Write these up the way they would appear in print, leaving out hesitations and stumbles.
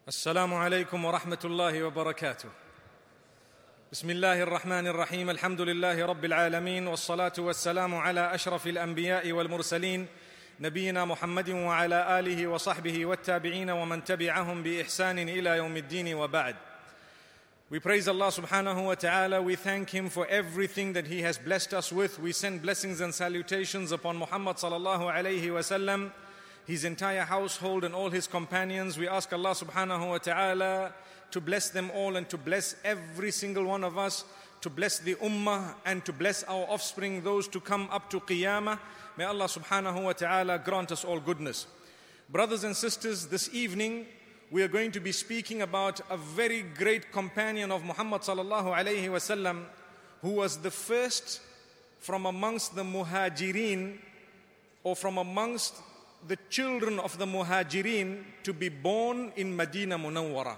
السلام عليكم ورحمة الله وبركاته. بسم الله الرحمن الرحيم. الحمد لله رب العالمين، والصلاة والسلام على أشرف الأنبياء والمرسلين نبينا محمد وعلى آله وصحبه والتابعين ومن تبعهم بإحسان إلى يوم الدين وبعد. We praise Allah subhanahu wa ta'ala. We thank Him for everything that He has blessed us with. We send blessings and salutations upon Muhammad sallallahu alayhi wa sallam, his entire household and all his companions. We ask Allah subhanahu wa ta'ala to bless them all and to bless every single one of us, to bless the ummah and to bless our offspring, those to come up to qiyamah. May Allah subhanahu wa ta'ala grant us all goodness. Brothers and sisters, this evening we are going to be speaking about a very great companion of Muhammad sallallahu alayhi wa sallam, who was the first from amongst the muhajirin, or from amongst the children of the muhajirin, to be born in Medina Munawwara.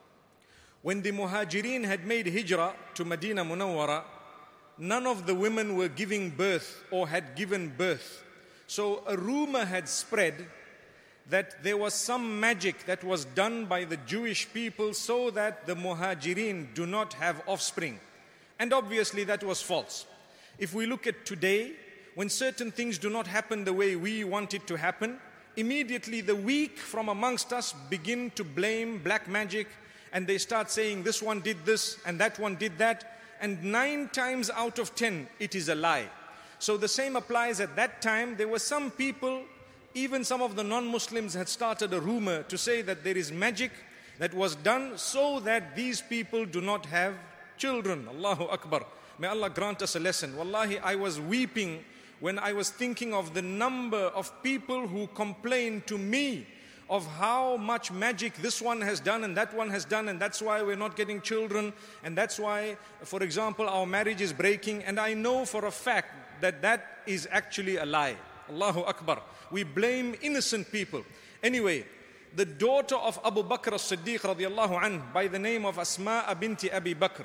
When the muhajirin had made hijrah to Medina Munawwara, none of the women were giving birth or had given birth. So a rumor had spread that there was some magic that was done by the Jewish people so that the muhajirin do not have offspring. And obviously that was false. If we look at today, when certain things do not happen the way we want it to happen, immediately the weak from amongst us begin to blame black magic, and they start saying this one did this and that one did that, and 9 times out of 10 it is a lie. So the same applies. At that time there were some people, even some of the non-Muslims, had started a rumor to say that there is magic that was done so that these people do not have children. Allahu Akbar. May Allah grant us a lesson. Wallahi, I was weeping when I was thinking of the number of people who complained to me of how much magic this one has done and that one has done, and that's why we're not getting children, and that's why, for example, our marriage is breaking. And I know for a fact that that is actually a lie. Allahu Akbar. We blame innocent people. Anyway, the daughter of Abu Bakr as-Siddiq radiallahu anhu, by the name of Asma binti Abi Bakr,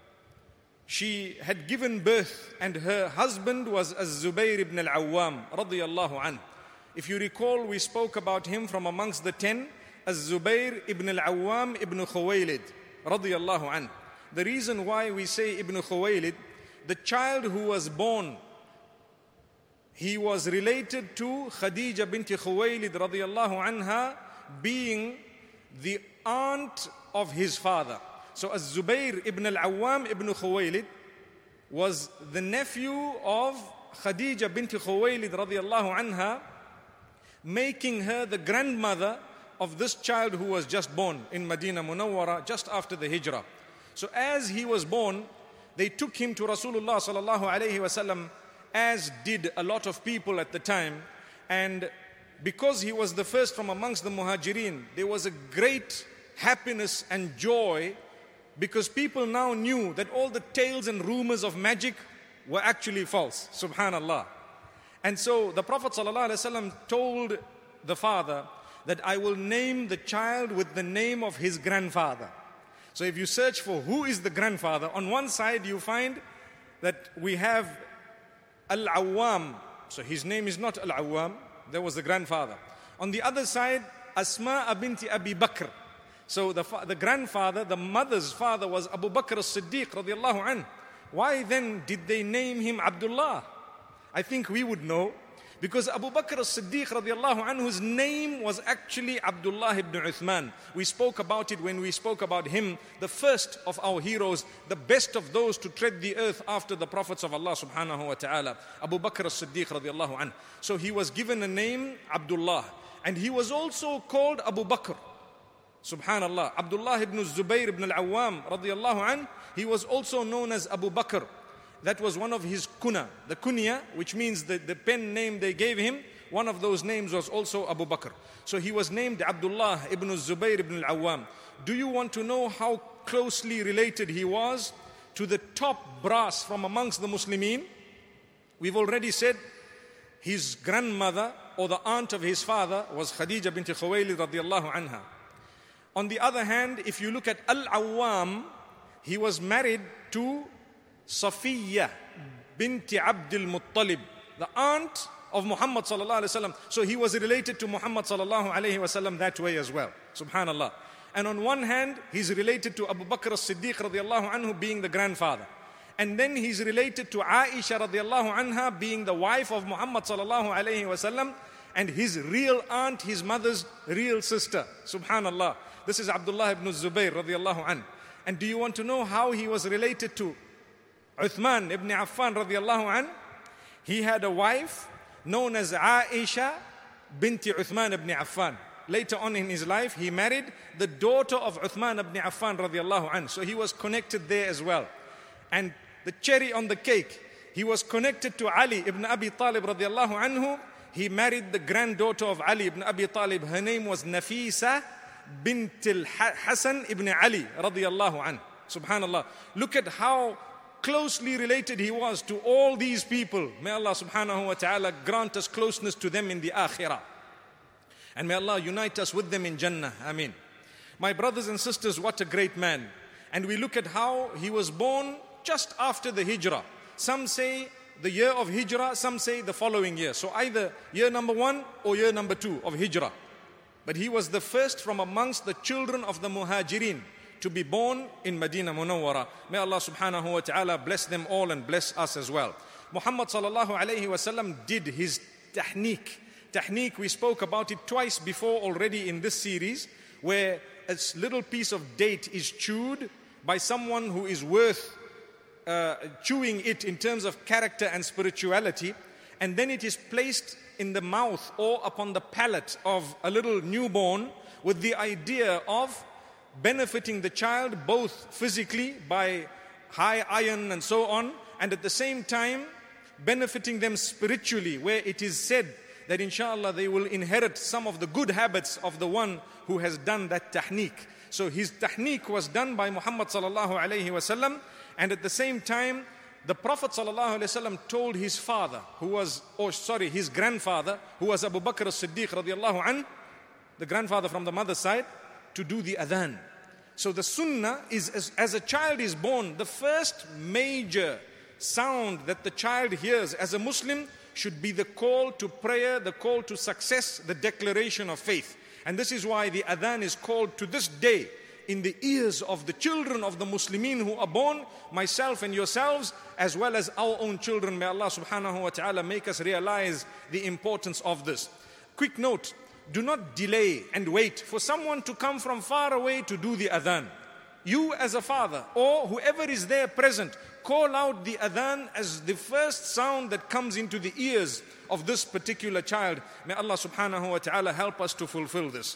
she had given birth, and her husband was Az-Zubayr ibn al-Awwam radiyallahu anhu. If you recall, we spoke about him from amongst the 10, Az-Zubayr ibn al-Awwam ibn Khuwaylid radiyallahu anhu. The reason why we say Ibn Khuwaylid, the child who was born, he was related to Khadija binti Khuwaylid radiyallahu anha, being the aunt of his father. So Az-Zubayr ibn al-Awwam ibn Khuwaylid was the nephew of Khadija binti Khuwaylid radiyallahu anha, making her the grandmother of this child who was just born in Medina Munawwara just after the hijrah. So as he was born, they took him to Rasulullah sallallahu alayhi wasallam, as did a lot of people at the time. And because he was the first from amongst the muhajirin, there was a great happiness and joy, because people now knew that all the tales and rumors of magic were actually false. Subhanallah. And so the Prophet ﷺ told the father that I will name the child with the name of his grandfather. So if you search for who is the grandfather, on one side you find that we have Al-Awwam. So his name is not Al-Awwam, there was the grandfather. On the other side, Asma binti Abi Bakr. So the grandfather, the mother's father, was Abu Bakr as-Siddiq radiallahu anhu. Why then did they name him Abdullah? I think we would know, because Abu Bakr as-Siddiq radiallahu anhu's name was actually Abdullah ibn Uthman. We spoke about it when we spoke about him, the first of our heroes, the best of those to tread the earth after the prophets of Allah subhanahu wa ta'ala, Abu Bakr as-Siddiq radiallahu anhu. So he was given a name Abdullah, and he was also called Abu Bakr. Subhanallah. Abdullah ibn Zubayr ibn al-Awwam radiyallahu anhu, he was also known as Abu Bakr. That was one of his kuna. The kunya, which means the pen name they gave him, one of those names was also Abu Bakr. So he was named Abdullah ibn Zubayr ibn al-Awwam. Do you want to know how closely related he was to the top brass from amongst the Muslimin? We've already said his grandmother, or the aunt of his father, was Khadija binti Khuwaylid radiyallahu anha. On the other hand, if you look at Al-Awwam, he was married to Safiya binti Abdul Muttalib, the aunt of Muhammad sallallahu alaihi wasallam. So he was related to Muhammad sallallahu alaihi wasallam that way as well. Subhanallah. And on one hand, he's related to Abu Bakr as-Siddiq radiallahu anhu being the grandfather. And then he's related to Aisha radiallahu anha being the wife of Muhammad sallallahu alayhi wasallam, and his real aunt, his mother's real sister. Subhanallah. This is Abdullah ibn Zubayr radiallahu anhu. And do you want to know how he was related to Uthman ibn Affan radiallahu anhu? He had a wife known as Aisha binti Uthman ibn Affan. Later on in his life, he married the daughter of Uthman ibn Affan radiallahu anhu. So he was connected there as well. And the cherry on the cake, he was connected to Ali ibn Abi Talib radiallahu anhu. He married the granddaughter of Ali ibn Abi Talib. Her name was Nafisa bint al-Hasan ibn Ali radiallahu anhu. Subhanallah. Look at how closely related he was to all these people. May Allah subhanahu wa ta'ala grant us closeness to them in the akhirah. And may Allah unite us with them in Jannah. Ameen. My brothers and sisters, what a great man. And we look at how he was born just after the Hijrah. Some say the year of Hijrah, some say the following year. So either year number 1 or year number 2 of Hijrah. But he was the first from amongst the children of the Muhajirin to be born in Medina Munawwara. May Allah subhanahu wa ta'ala bless them all and bless us as well. Muhammad sallallahu alayhi wa sallam did his tahniq. Tahniq, we spoke about it twice before already in this series, where a little piece of date is chewed by someone who is worth chewing it in terms of character and spirituality, and then it is placed in the mouth or upon the palate of a little newborn with the idea of benefiting the child both physically by high iron and so on, and at the same time benefiting them spiritually, where it is said that inshallah they will inherit some of the good habits of the one who has done that tahniq. So his tahniq was done by Muhammad sallallahu alayhi wasallam, and at the same time the Prophet sallallahu alayhi wasallam told his father, his grandfather, who was Abu Bakr as-Siddiq radiallahu anhu, the grandfather from the mother's side, to do the adhan. So the sunnah is, as a child is born, the first major sound that the child hears as a Muslim should be the call to prayer, the call to success, the declaration of faith. And this is why the adhan is called to this day in the ears of the children of the Muslimin who are born, myself and yourselves, as well as our own children. May Allah subhanahu wa ta'ala make us realize the importance of this. Quick note, do not delay and wait for someone to come from far away to do the adhan. You as a father or whoever is there present, call out the adhan as the first sound that comes into the ears of this particular child. May Allah subhanahu wa ta'ala help us to fulfill this.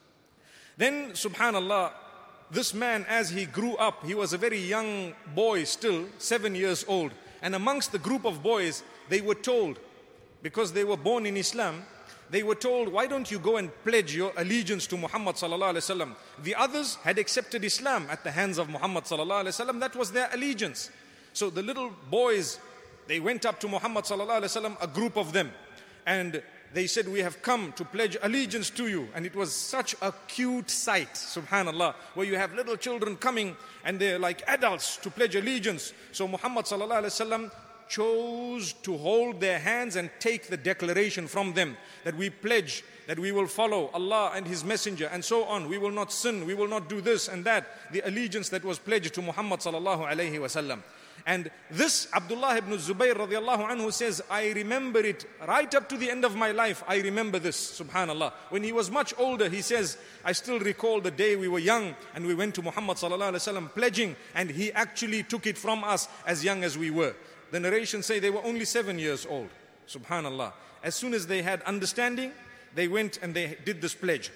Then subhanallah, this man, as he grew up, he was a very young boy still, 7 years old. And amongst the group of boys, they were told, because they were born in Islam, they were told, why don't you go and pledge your allegiance to Muhammad sallallahu alaihi wasallam? The others had accepted Islam at the hands of Muhammad sallallahu alaihi wasallam. That was their allegiance. So the little boys, they went up to Muhammad sallallahu alaihi wasallam, a group of them, and they said, we have come to pledge allegiance to you. And it was such a cute sight, subhanallah, where you have little children coming and they're like adults to pledge allegiance. So Muhammad sallallahu alaihi wasallam chose to hold their hands and take the declaration from them that we pledge that we will follow Allah and His Messenger and so on. We will not sin, we will not do this and that. The allegiance that was pledged to Muhammad sallallahu alaihi wasallam. And this Abdullah ibn Zubayr radiallahu anhu says, I remember it right up to the end of my life. I remember this, subhanallah. When he was much older, he says, I still recall the day we were young and we went to Muhammad sallallahu alaihi wasallam pledging, and he actually took it from us as young as we were. The narrations say they were only 7 years old, subhanallah. As soon as they had understanding, they went and they did this pledge.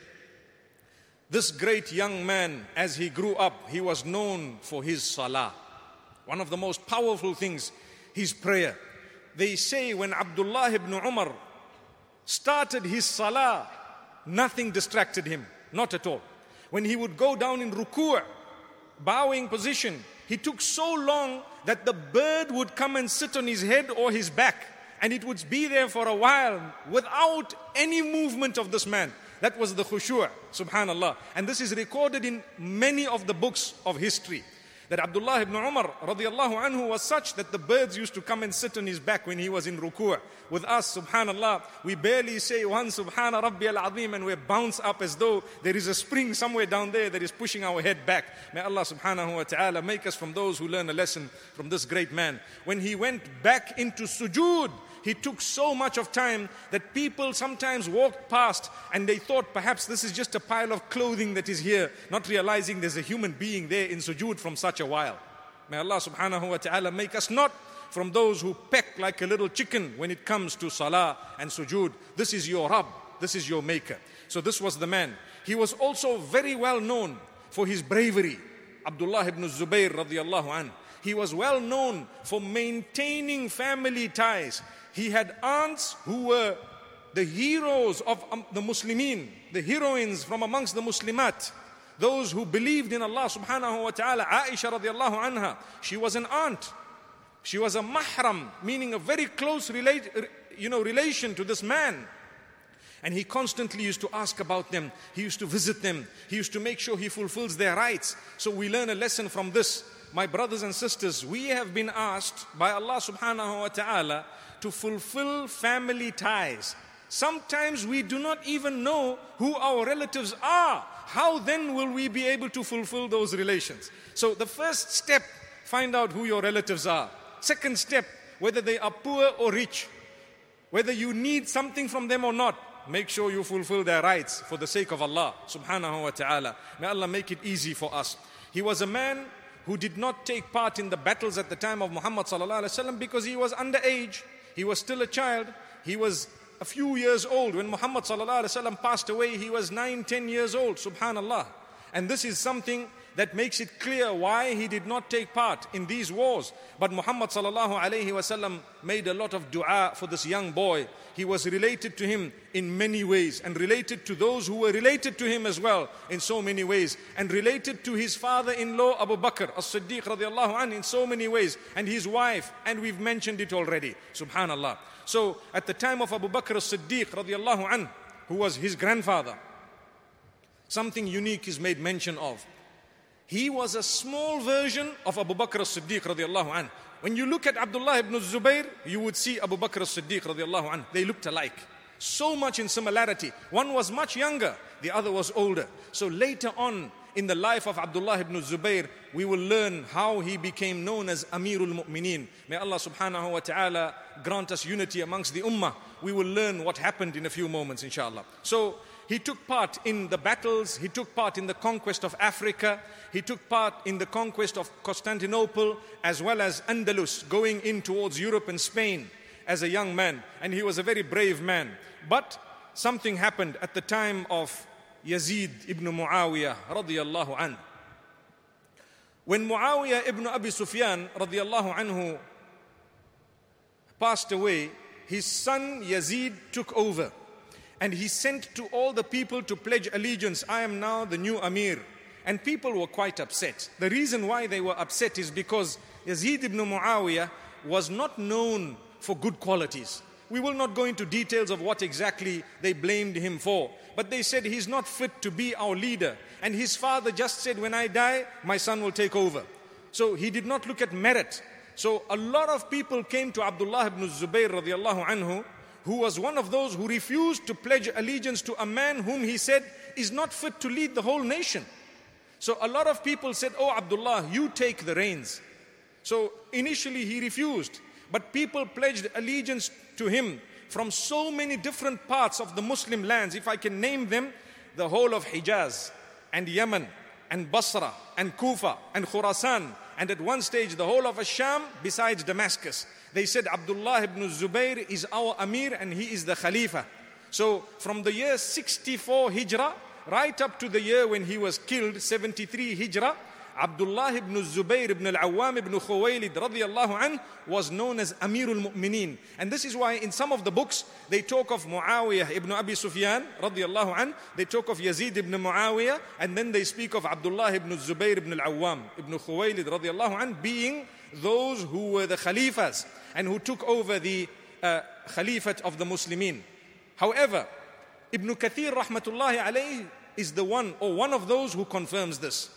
This great young man, as he grew up, he was known for his salah. One of the most powerful things, his prayer. They say when Abdullah ibn Umar started his salah, nothing distracted him, not at all. When he would go down in ruku', bowing position, he took so long that the bird would come and sit on his head or his back, and it would be there for a while without any movement of this man. That was the khushu', subhanallah. And this is recorded in many of the books of history. that Abdullah ibn Umar radiallahu anhu was such that the birds used to come and sit on his back when he was in ruku'. With us, subhanallah, we barely say one subhana rabbi al-azim and we bounce up as though there is a spring somewhere down there that is pushing our head back. May Allah subhanahu wa ta'ala make us from those who learn a lesson from this great man. When he went back into sujood, he took so much of time that people sometimes walked past and they thought perhaps this is just a pile of clothing that is here, not realizing there's a human being there in sujood from such a while. May Allah subhanahu wa ta'ala make us not from those who peck like a little chicken when it comes to salah and sujood. This is your Rabb, this is your maker. So this was the man. He was also very well known for his bravery. Abdullah ibn Zubayr radiallahu anhu. He was well known for maintaining family ties. He had aunts who were the heroes of the Muslimin, the heroines from amongst the Muslimat, those who believed in Allah subhanahu wa ta'ala. Aisha radiallahu anha, she was an aunt. She was a mahram, meaning a very close relation to this man. And he constantly used to ask about them. He used to visit them. He used to make sure he fulfills their rights. So we learn a lesson from this. My brothers and sisters, we have been asked by Allah subhanahu wa ta'ala to fulfill family ties. Sometimes we do not even know who our relatives are. How then will we be able to fulfill those relations? So the first step, find out who your relatives are. Second step, whether they are poor or rich, whether you need something from them or not, make sure you fulfill their rights for the sake of Allah subhanahu wa ta'ala. May Allah make it easy for us. He was a man who did not take part in the battles at the time of Muhammad sallallahu alaihi wasallam because he was underage. He was still a child. He was a few years old. When Muhammad sallallahu alaihi wasallam passed away, he was 9-10 years old, subhanallah. And this is something that makes it clear why he did not take part in these wars. But Muhammad sallallahu alaihi wasallam made a lot of dua for this young boy. He was related to him in many ways and related to those who were related to him as well in so many ways, and related to his father-in-law Abu Bakr as-Siddiq radiallahu anhu in so many ways, and his wife, and we've mentioned it already, subhanallah. So at the time of Abu Bakr as-Siddiq radiallahu anhu, who was his grandfather, something unique is made mention of. He was a small version of Abu Bakr as-Siddiq radiallahu anhu. When you look at Abdullah ibn Zubayr, you would see Abu Bakr as-Siddiq radiallahu anhu. They looked alike. So much in similarity. One was much younger, the other was older. So later on in the life of Abdullah ibn Zubayr, we will learn how he became known as Amirul Mu'mineen. May Allah subhanahu wa ta'ala grant us unity amongst the ummah. We will learn what happened in a few moments, inshallah. So he took part in the battles, he took part in the conquest of Africa, he took part in the conquest of Constantinople as well as Andalus, going in towards Europe and Spain as a young man. And he was a very brave man. But something happened at the time of Yazid ibn Muawiyah radiyallahu anhu. When Muawiyah ibn Abi Sufyan radiyallahu anhu passed away, his son Yazid took over. And he sent to all the people to pledge allegiance, I am now the new Amir. And people were quite upset. The reason why they were upset is because Yazid ibn Muawiyah was not known for good qualities. We will not go into details of what exactly they blamed him for. But they said he's not fit to be our leader. And his father just said, when I die, my son will take over. So he did not look at merit. So a lot of people came to Abdullah ibn Zubayr radiallahu anhu, who was one of those who refused to pledge allegiance to a man whom he said is not fit to lead the whole nation. So a lot of people said, oh Abdullah, you take the reins. So initially he refused, but people pledged allegiance to him from so many different parts of the Muslim lands. If I can name them, the whole of Hijaz and Yemen and Basra and Kufa and Khurasan, and at one stage the whole of Asham besides Damascus. They said Abdullah ibn Zubayr is our Amir and he is the Khalifa. So from the year 64 Hijrah right up to the year when he was killed, 73 Hijrah, Abdullah ibn Zubayr ibn al-Awwam ibn Khuwaylid radiyallahu anh was known as Amirul Mu'mineen. And this is why in some of the books they talk of Muawiyah ibn Abi Sufyan radiyallahu anh, they talk of Yazid ibn Muawiyah, and then they speak of Abdullah ibn Zubayr ibn al-Awwam ibn Khuwaylid radiyallahu anh being those who were the Khalifas and who took over the Khalifat of the Muslimin. However, Ibn Kathir rahmatullahi alayhi is the one of those who confirms this.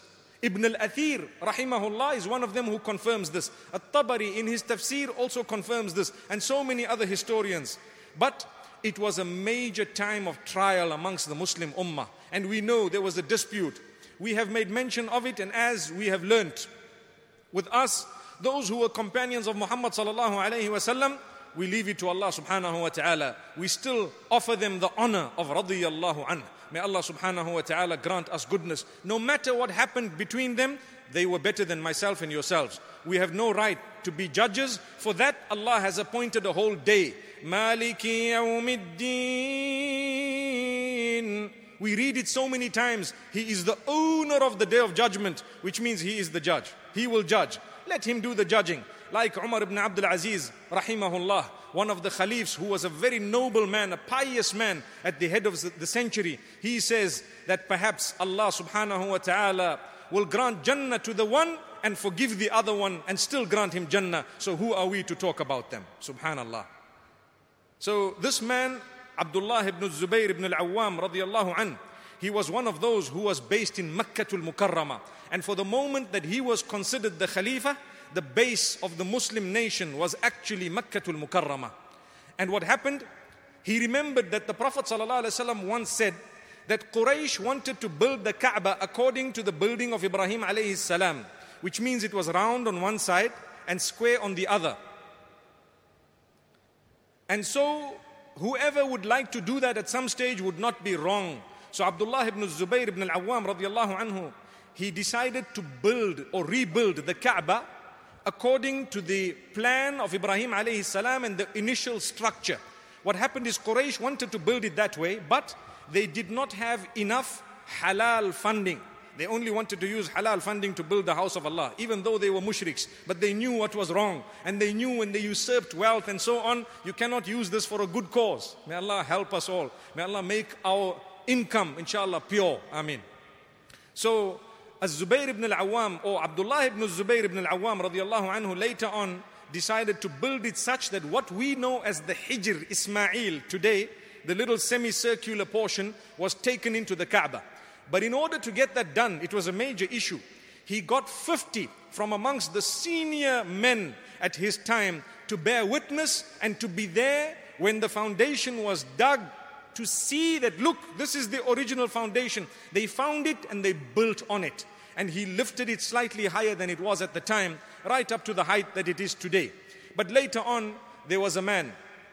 Ibn al-Athir, rahimahullah, is one of them who confirms this. At-Tabari in his tafsir also confirms this, and so many other historians. But it was a major time of trial amongst the Muslim ummah. And we know there was a dispute. We have made mention of it, and as we have learnt, with us, those who were companions of Muhammad sallallahu alayhi wa sallam, we leave it to Allah subhanahu wa ta'ala. We still offer them the honor of radiyallahu anhu. May Allah subhanahu wa ta'ala grant us goodness. No matter what happened between them, they were better than myself and yourselves. We have no right to be judges. For that, Allah has appointed a whole day. Maliki yawmiddin. We read it so many times. He is the owner of the day of judgment, which means He is the judge. He will judge. Let Him do the judging. Like Umar ibn Abdul Aziz, rahimahullah, one of the Khalifs who was a very noble man, a pious man at the head of the century. He says that perhaps Allah subhanahu wa ta'ala will grant Jannah to the one and forgive the other one and still grant him Jannah. So who are we to talk about them? Subhanallah. So this man, Abdullah ibn Zubayr ibn al-Awwam radiyallahu an, he was one of those who was based in Makkatul Mukarramah. And for the moment that he was considered the Khalifa, the base of the Muslim nation was actually Makkatul Mukarramah. And what happened? He remembered that the Prophet ﷺ once said that Quraysh wanted to build the Kaaba according to the building of Ibrahim alayhi salam, which means it was round on one side and square on the other. And so whoever would like to do that at some stage would not be wrong. So Abdullah ibn Zubayr ibn al-Awwam radiyallahu anhu, he decided to build or rebuild the Kaaba according to the plan of Ibrahim alayhi salam and the initial structure. What happened is Quraysh wanted to build it that way, but they did not have enough halal funding. They only wanted to use halal funding to build the house of Allah, even though they were mushriks. But they knew what was wrong, and they knew when they usurped wealth and so on, you cannot use this for a good cause. May Allah help us all. May Allah make our income, inshallah, pure. Ameen. So, Az-Zubayr ibn al-Awwam, or Abdullah ibn Zubayr ibn al-Awwam radiyallahu anhu, later on decided to build it such that what we know as the Hijr Ismail today, the little semicircular portion, was taken into the Kaaba. But in order to get that done, it was a major issue. He got 50 from amongst the senior men at his time to bear witness and to be there when the foundation was dug, to see that, look, this is the original foundation. They found it and they built on it. And he lifted it slightly higher than it was at the time, right up to the height that it is today. But later on, there was a man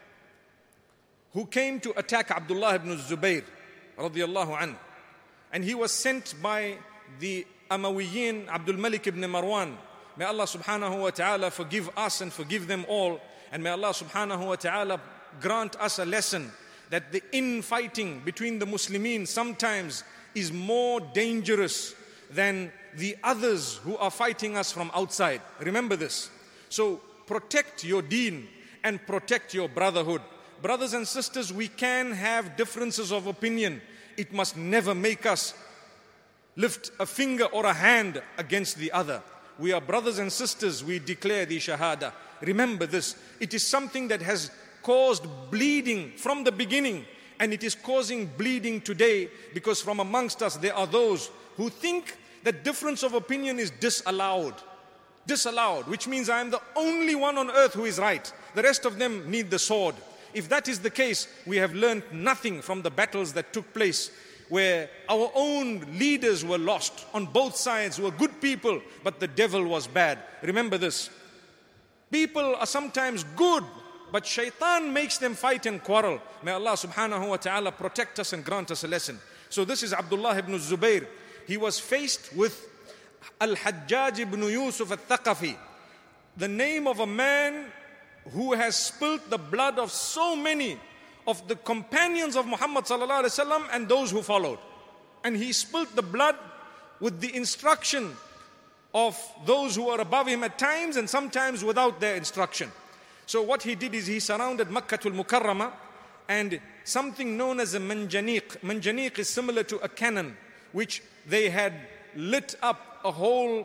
who came to attack Abdullah ibn Zubayr radiyallahu anhu. And he was sent by the Amawiyin, Abdul Malik ibn Marwan. May Allah subhanahu wa ta'ala forgive us and forgive them all. And may Allah subhanahu wa ta'ala grant us a lesson that the infighting between the Muslimin sometimes is more dangerous than the others who are fighting us from outside. Remember this. So protect your deen and protect your brotherhood. Brothers and sisters, we can have differences of opinion. It must never make us lift a finger or a hand against the other. We are brothers and sisters. We declare the Shahada. Remember this. It is something that has caused bleeding from the beginning, and it is causing bleeding today, because from amongst us there are those who think that difference of opinion is disallowed. Disallowed, which means I am the only one on earth who is right. The rest of them need the sword. If that is the case, we have learned nothing from the battles that took place, where our own leaders were lost. On both sides were good people, but the devil was bad. Remember this. People are sometimes good, but shaitan makes them fight and quarrel. May Allah subhanahu wa ta'ala protect us and grant us a lesson. So this is Abdullah ibn Zubayr. He was faced with Al-Hajjaj ibn Yusuf al-Thaqafi, the name of a man who has spilt the blood of so many of the companions of Muhammad sallallahu alaihi wasallam and those who followed. And he spilt the blood with the instruction of those who are above him at times, and sometimes without their instruction. So what he did is he surrounded Makkatul Mukarramah, and something known as a manjaniq. Manjaniq is similar to a cannon, which they had lit up a whole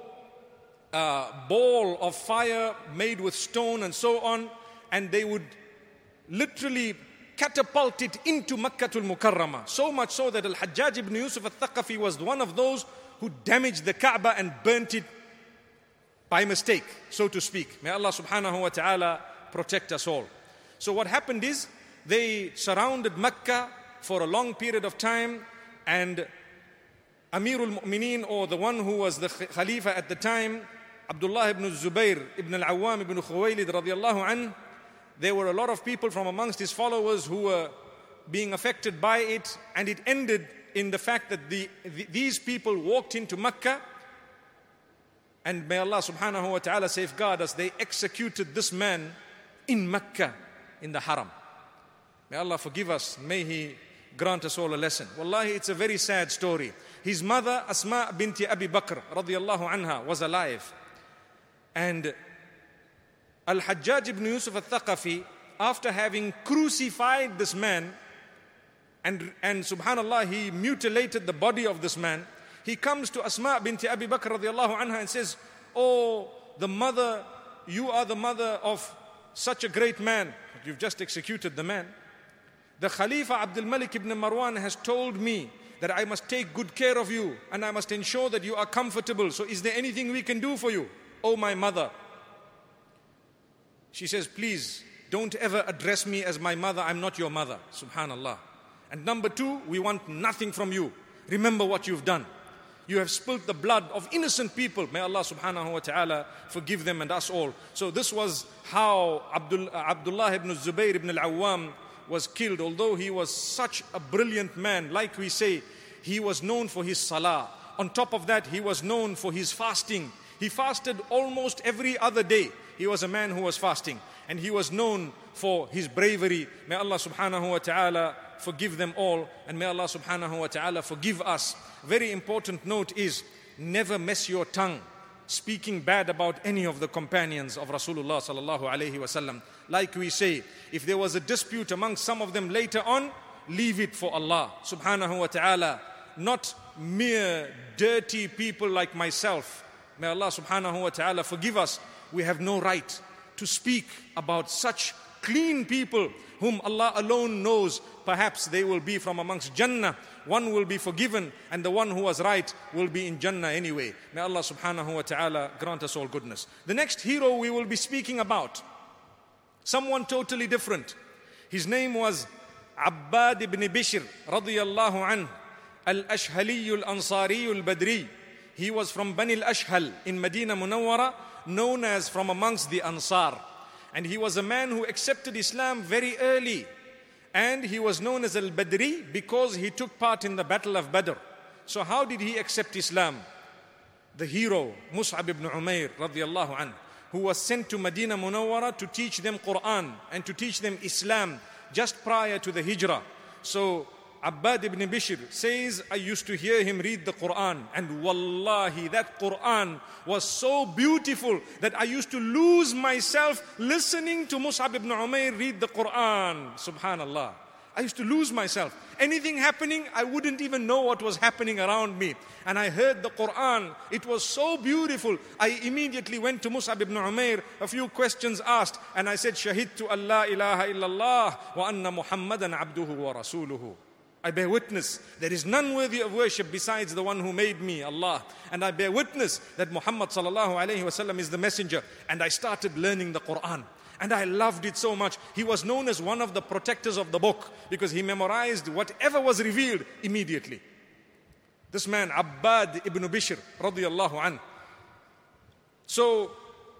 ball of fire made with stone and so on, and they would literally catapult it into Makkatul Mukarramah. So much so that Al-Hajjaj ibn Yusuf al-Thaqafi was one of those who damaged the Kaaba and burnt it by mistake, so to speak. May Allah subhanahu wa ta'ala protect us all. So what happened is, they surrounded Mecca for a long period of time, and Amirul Mu'mineen, or the one who was the Khalifa at the time, Abdullah ibn Zubayr ibn al-Awwam ibn Khuwaylid radiyallahu anhu, there were a lot of people from amongst his followers who were being affected by it, and it ended in the fact that these people walked into Mecca, and may Allah subhanahu wa ta'ala safeguard us, they executed this man in Mecca, in the Haram. May Allah forgive us, may He grant us all a lesson. Wallahi, it's a very sad story. His mother, Asma binti Abi Bakr radiyallahu anha, was alive. And Al-Hajjaj ibn Yusuf al-Thaqafi, after having crucified this man, and subhanallah, he mutilated the body of this man, he comes to Asma binti Abi Bakr radiyallahu anha and says, "Oh, the mother, you are the mother of such a great man. You've just executed the man. The Khalifa Abdul Malik ibn Marwan has told me that I must take good care of you and I must ensure that you are comfortable. So is there anything we can do for you, oh my mother?" She says, "Please, don't ever address me as my mother. I'm not your mother." Subhanallah. And number two, we want nothing from you. Remember what you've done. You have spilt the blood of innocent people. May Allah subhanahu wa ta'ala forgive them and us all. So this was how Abdullah ibn Zubayr ibn al-Awwam was killed. Although he was such a brilliant man, like we say, he was known for his salah. On top of that, he was known for his fasting. He fasted almost every other day. He was a man who was fasting. And he was known for his bravery. May Allah subhanahu wa ta'ala forgive them all, and may Allah subhanahu wa ta'ala forgive us. Very important note is, never mess your tongue speaking bad about any of the companions of Rasulullah sallallahu alayhi wasallam. Like we say, if there was a dispute among some of them later on, leave it for Allah subhanahu wa ta'ala, not mere dirty people like myself. May Allah subhanahu wa ta'ala forgive us. We have no right to speak about such clean people whom Allah alone knows. Perhaps they will be from amongst Jannah. One will be forgiven, and the one who was right will be in Jannah anyway. May Allah subhanahu wa ta'ala grant us all goodness. The next hero we will be speaking about, someone totally different. His name was Abbad ibn Bishr radiyallahu anhu, al-Ashhali al-Ansari al-Badri. He was from Bani al-Ashhal in Medina Munawwara, known as from amongst the Ansar. And he was a man who accepted Islam very early. And he was known as Al-Badri because he took part in the Battle of Badr. So how did he accept Islam? The hero, Mus'ab ibn Umair radiyallahu anhu, who was sent to Medina Munawwara to teach them Quran and to teach them Islam just prior to the Hijrah. So Abbad ibn Bishr says, I used to hear him read the Quran, and wallahi, that Quran was so beautiful that I used to lose myself listening to Mus'ab ibn Umair read the Quran. Subhanallah. I used to lose myself. Anything happening, I wouldn't even know what was happening around me. And I heard the Quran. It was so beautiful. I immediately went to Mus'ab ibn Umair, a few questions asked, and I said, Shahidtu an la ilaha illallah wa anna Muhammadan abduhu wa rasuluhu. I bear witness there is none worthy of worship besides the one who made me, Allah. And I bear witness that Muhammad sallallahu alayhi wasallam is the messenger. And I started learning the Quran. And I loved it so much. He was known as one of the protectors of the book because he memorized whatever was revealed immediately. This man, Abbad ibn Bishr radiyallahu anhu. So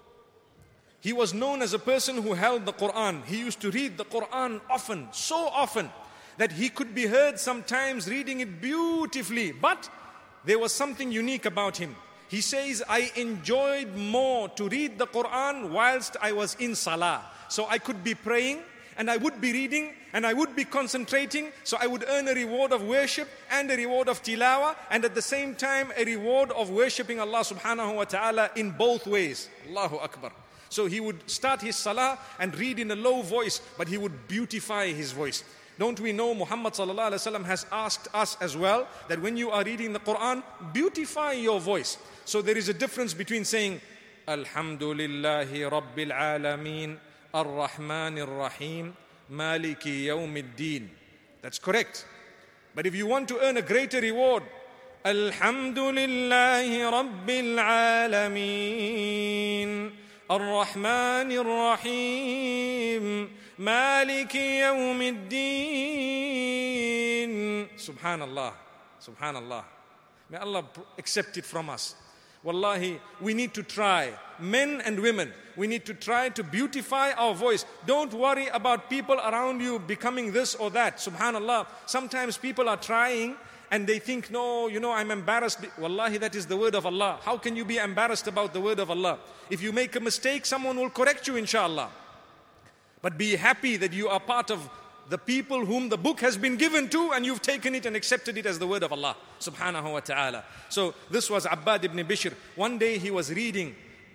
he was known as a person who held the Quran. He used to read the Quran often, so often, that he could be heard sometimes reading it beautifully. But there was something unique about him. He says, I enjoyed more to read the Quran whilst I was in Salah. So I could be praying and I would be reading and I would be concentrating. So I would earn a reward of worship and a reward of tilawah, and at the same time a reward of worshipping Allah subhanahu wa ta'ala in both ways. Allahu Akbar. So he would start his Salah and read in a low voice, but he would beautify his voice. Don't we know Muhammad sallallahu alaihi wasallam has asked us as well that when you are reading the Quran, beautify your voice. So there is a difference between saying Alhamdulillahi Rabbil Alameen Ar-Rahmanir Rahim Maliki Yawmiddin. That's correct. But if you want to earn a greater reward, Alhamdulillahi Rabbil Alameen, Ar-Rahmanir Rahim, Maliki Yawmiddin. Subhanallah, Subhanallah. May Allah accept it from us. Wallahi, we need to try, men and women, we need to try to beautify our voice. Don't worry about people around you becoming this or that. Subhanallah, sometimes people are trying and they think, no, I'm embarrassed. Wallahi, that is the word of Allah. How can you be embarrassed about the word of Allah? If you make a mistake, someone will correct you, inshallah. But be happy that you are part of the people whom the book has been given to, and you've taken it and accepted it as the word of Allah subhanahu wa ta'ala. So this was Abbad ibn Bishr. One day he was reading,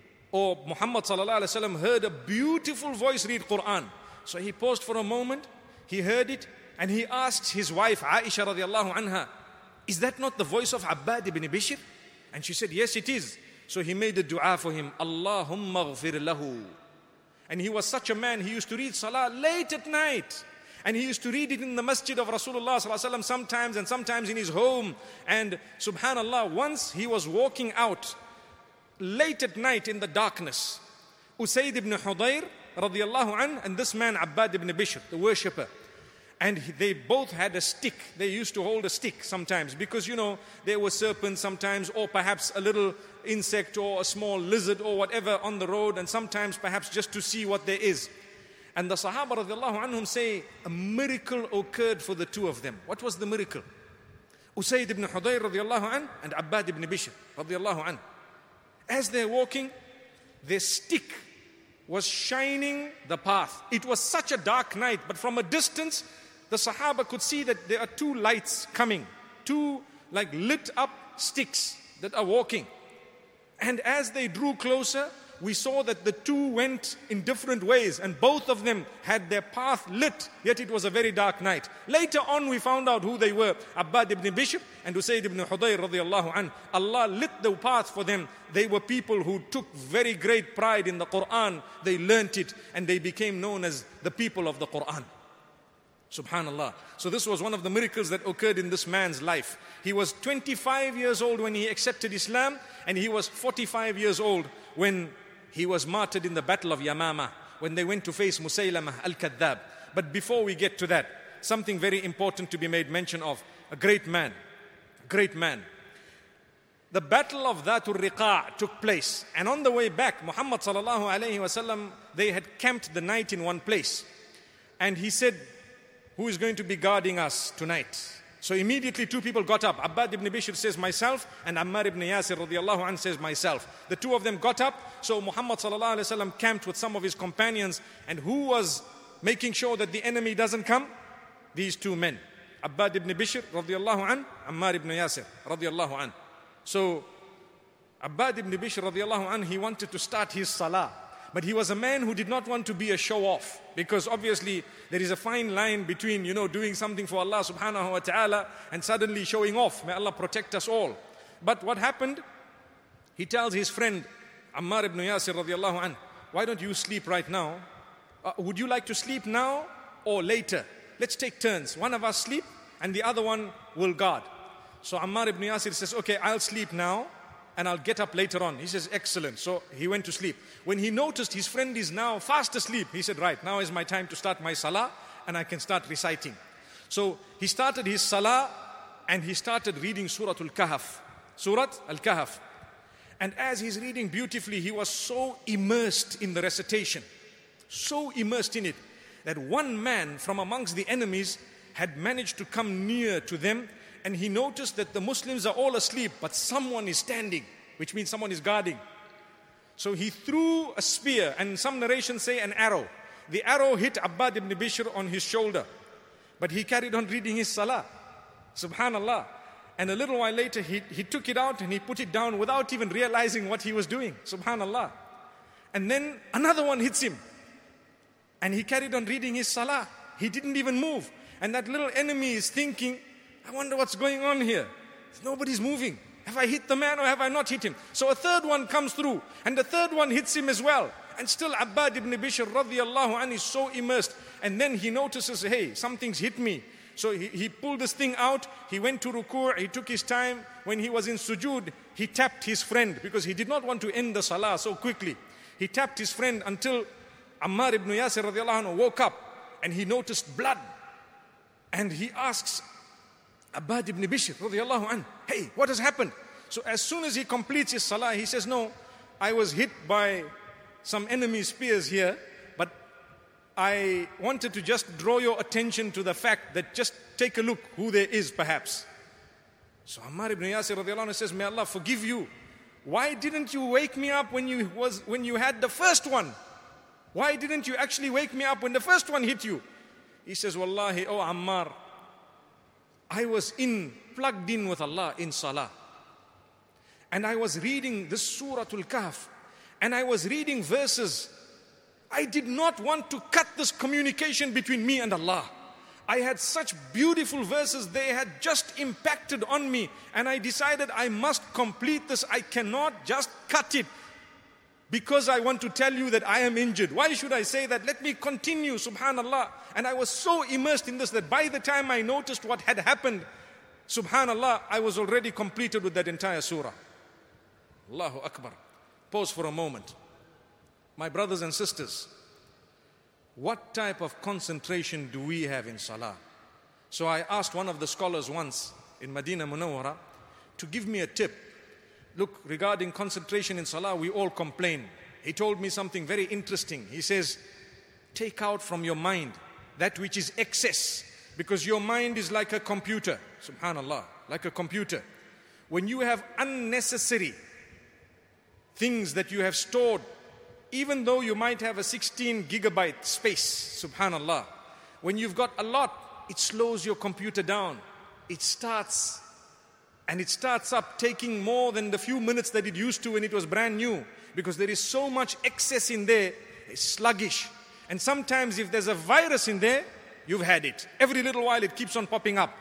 or Muhammad sallallahu alaihi wasallam heard a beautiful voice read Quran. So he paused for a moment, he heard it, and he asked his wife Aisha radiallahu anha, is that not the voice of Abbad ibn Bishr? And she said, yes, it is. So he made a dua for him, Allahumma ghfir lahu. And he was such a man, he used to read salah late at night. And he used to read it in the masjid of Rasulullah sallallahu alaihi wasallam sometimes, and sometimes in his home. And subhanallah, once he was walking out late at night in the darkness. Usayd ibn Hudayr radiallahu an, and this man Abbad ibn Bishr, the worshipper. And they both had a stick. They used to hold a stick sometimes because, there were serpents sometimes, or perhaps a little insect or a small lizard or whatever on the road, and sometimes perhaps just to see what there is. And the Sahaba radiallahu anhum say a miracle occurred for the two of them. What was the miracle? Usayd ibn Hudayr radiallahu an and Abbad ibn Bishr radiallahu an. As they're walking, their stick was shining the path. It was such a dark night, but from a distance, the Sahaba could see that there are two lights coming. Two lit up sticks that are walking. And as they drew closer, we saw that the two went in different ways, and both of them had their path lit, yet it was a very dark night. Later on we found out who they were, Abbad ibn Bishr and Usayd ibn Hudayr radiallahu anh. Allah lit the path for them. They were people who took very great pride in the Quran. They learnt it and they became known as the people of the Quran. Subhanallah. So this was one of the miracles that occurred in this man's life. He was 25 years old when he accepted Islam, and he was 45 years old when he was martyred in the battle of Yamama, when they went to face Musaylamah al-Kadhdhab. But before we get to that, something very important to be made mention of. A great man. Great man. The battle of Dhatul Riqa' took place. And on the way back, Muhammad sallallahu alayhi wasallam, they had camped the night in one place. And he said, who is going to be guarding us tonight? So immediately two people got up. Abbad ibn Bishr says, myself, and Ammar ibn Yasir radiallahu anh says, myself. The two of them got up. So Muhammad sallallahu alayhi wasallam camped with some of his companions. And who was making sure that the enemy doesn't come? These two men. Abbad ibn Bishr radiallahu anh, Ammar ibn Yasir radiallahu anh. So Abbad ibn Bishr radiallahu anh, he wanted to start his salah. But he was a man who did not want to be a show-off, because obviously there is a fine line between, doing something for Allah subhanahu wa ta'ala and suddenly showing off. May Allah protect us all. But what happened? He tells his friend Ammar ibn Yasir radiallahu anh, why don't you sleep right now? Would you like to sleep now or later? Let's take turns. One of us sleep and the other one will guard. So Ammar ibn Yasir says, okay, I'll sleep now and I'll get up later on. He says, excellent. So he went to sleep. When he noticed his friend is now fast asleep, he said, right, now is my time to start my salah and I can start reciting. So he started his salah and he started reading Surah Al-Kahf. Surah Al-Kahf. And as he's reading beautifully, he was so immersed in the recitation, so immersed in it, that one man from amongst the enemies had managed to come near to them. And he noticed that the Muslims are all asleep, but someone is standing, which means someone is guarding. So he threw a spear, and some narrations say an arrow. The arrow hit Abbad ibn Bishr on his shoulder, but he carried on reading his salah. Subhanallah. And a little while later, he took it out and he put it down without even realizing what he was doing. Subhanallah. And then another one hits him, and he carried on reading his salah. He didn't even move. And that little enemy is thinking, I wonder what's going on here. Nobody's moving. Have I hit the man or have I not hit him? So a third one comes through and the third one hits him as well. And still Abbad ibn Bishr radiallahu anhu is so immersed. And then he notices, hey, something's hit me. So he pulled this thing out, he went to ruku', he took his time. When he was in sujood, he tapped his friend because he did not want to end the salah so quickly. He tapped his friend until Ammar ibn Yasir radiallahu anhu woke up and he noticed blood. And he asks Abbad ibn Bishr radiallahu anhu, hey, what has happened? So as soon as he completes his salah, he says, no, I was hit by some enemy spears here, but I wanted to just draw your attention to the fact that just take a look who there is perhaps. So Ammar ibn Yasir radiallahu anhu says, may Allah forgive you. Why didn't you wake me up when you had the first one? Why didn't you actually wake me up when the first one hit you? He says, Wallahi, oh Ammar, I was plugged in with Allah in salah. And I was reading this Suratul Kahf. And I was reading verses. I did not want to cut this communication between me and Allah. I had such beautiful verses. They had just impacted on me. And I decided I must complete this. I cannot just cut it because I want to tell you that I am injured. Why should I say that? Let me continue, subhanallah. And I was so immersed in this that by the time I noticed what had happened, subhanallah, I was already completed with that entire surah. Allahu Akbar. Pause for a moment. My brothers and sisters, what type of concentration do we have in salah? So I asked one of the scholars once in Medina Munawwara to give me a tip. Look, regarding concentration in salah, we all complain. He told me something very interesting. He says, take out from your mind that which is excess, because your mind is like a computer. Subhanallah, like a computer. When you have unnecessary things that you have stored, even though you might have a 16 gigabyte space, subhanallah, when you've got a lot, it slows your computer down. It starts up taking more than the few minutes that it used to when it was brand new, because there is so much excess in there. It's sluggish. And sometimes if there's a virus in there, you've had it. Every little while it keeps on popping up.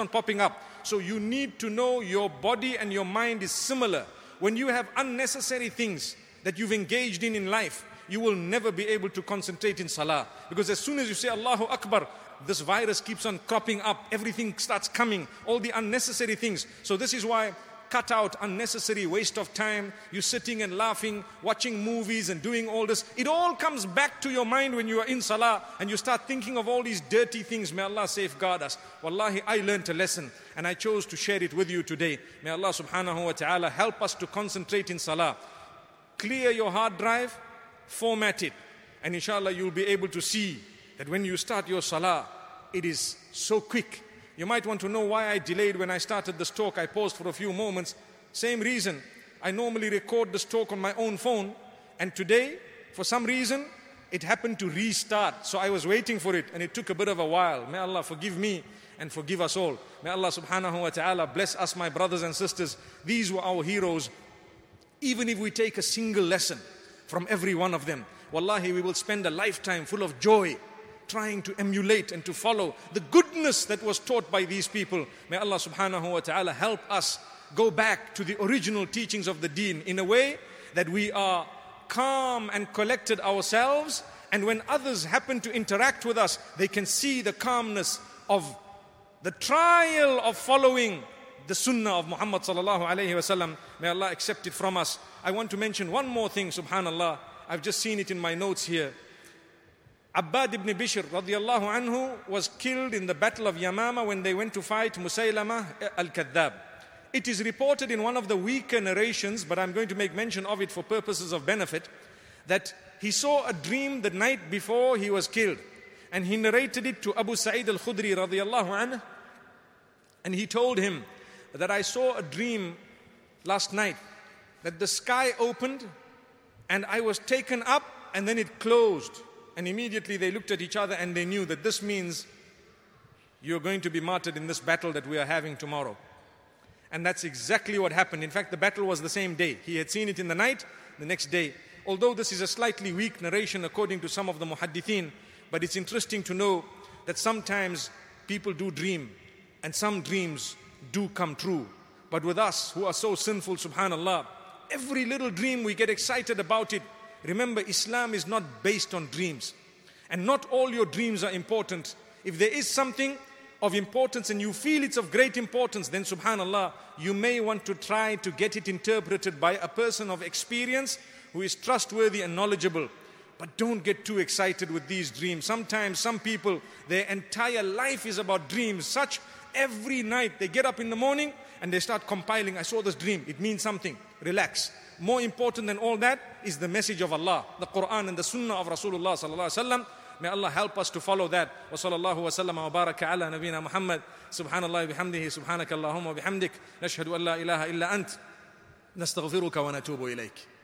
So you need to know your body and your mind is similar. When you have unnecessary things that you've engaged in life, you will never be able to concentrate in salah. Because as soon as you say Allahu Akbar, this virus keeps on cropping up. Everything starts coming, all the unnecessary things. So this is why cut out unnecessary waste of time. You're sitting and laughing, watching movies and doing all this. It all comes back to your mind when you are in salah and you start thinking of all these dirty things. May Allah safeguard us. Wallahi, I learned a lesson and I chose to share it with you today. May Allah subhanahu wa ta'ala help us to concentrate in salah. Clear your hard drive, format it, and inshallah you'll be able to see that when you start your salah, it is so quick. You might want to know why I delayed when I started this talk. I paused for a few moments. Same reason. I normally record this talk on my own phone, and today, for some reason, it happened to restart. So I was waiting for it, and it took a bit of a while. May Allah forgive me and forgive us all. May Allah subhanahu wa ta'ala bless us, my brothers and sisters. These were our heroes. Even if we take a single lesson from every one of them, wallahi, we will spend a lifetime full of joy, trying to emulate and to follow the goodness that was taught by these people. May Allah subhanahu wa ta'ala help us go back to the original teachings of the deen in a way that we are calm and collected ourselves, and when others happen to interact with us, they can see the calmness of the trial of following the sunnah of Muhammad sallallahu alayhi wa sallam. May Allah accept it from us. I want to mention one more thing, subhanallah. I've just seen it in my notes here. Abbad ibn Bishr radiallahu anhu was killed in the battle of Yamama when they went to fight Musaylama al-Kadhdhab. It is reported in one of the weaker narrations, but I'm going to make mention of it for purposes of benefit, that he saw a dream the night before he was killed. And he narrated it to Abu Sa'id al-Khudri radiallahu anhu. And he told him that I saw a dream last night, that the sky opened and I was taken up and then it closed. And immediately they looked at each other and they knew that this means you're going to be martyred in this battle that we are having tomorrow. And that's exactly what happened. In fact, the battle was the same day. He had seen it in the night, the next day. Although this is a slightly weak narration according to some of the muhaddithin, but it's interesting to know that sometimes people do dream and some dreams do come true. But with us who are so sinful, subhanallah, every little dream we get excited about it. Remember, Islam is not based on dreams. And not all your dreams are important. If there is something, of importance and you feel it's of great importance, then subhanallah, you may want to try to get it interpreted by a person of experience who is trustworthy and knowledgeable. But don't get too excited with these dreams. Sometimes some people, their entire life is about dreams. Every night they get up in the morning and they start compiling, I saw this dream, it means something. Relax. More important than all that is the message of Allah, the Quran and the Sunnah of Rasulullah sallallahu alaihi wasallam. May Allah help us to follow that. Wa sallallahu wa sallam wa baraka ala nabina Muhammad. Subhanallah bihamdihi, subhanaka Allahumma bihamdik. Nashhadu an la ilaha illa ant. Nastaghfiruka wa natubu ilayk.